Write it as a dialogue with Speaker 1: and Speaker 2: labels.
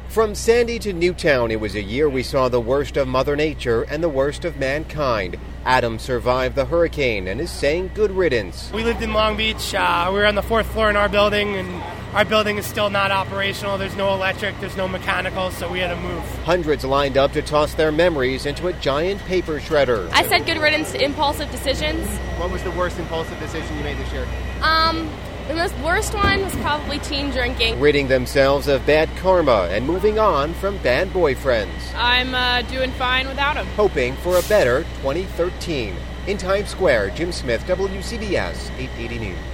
Speaker 1: From Sandy to Newtown, it was a year we saw the worst of Mother Nature and the worst of mankind. Adam survived the hurricane and is saying good riddance.
Speaker 2: We lived in Long Beach. We were on the 4th floor in our building, and our building is still not operational. There's no electric, there's no mechanical, so we had to move.
Speaker 1: Hundreds lined up to toss their memories into a giant paper shredder.
Speaker 3: I said good riddance to impulsive decisions.
Speaker 1: What was the worst impulsive decision you made this year?
Speaker 3: The most worst one was probably teen drinking.
Speaker 1: Ridding themselves of bad karma and moving on from bad boyfriends.
Speaker 4: I'm doing fine without him.
Speaker 1: Hoping for a better 2013. In Times Square, Jim Smith, WCBS 880 News.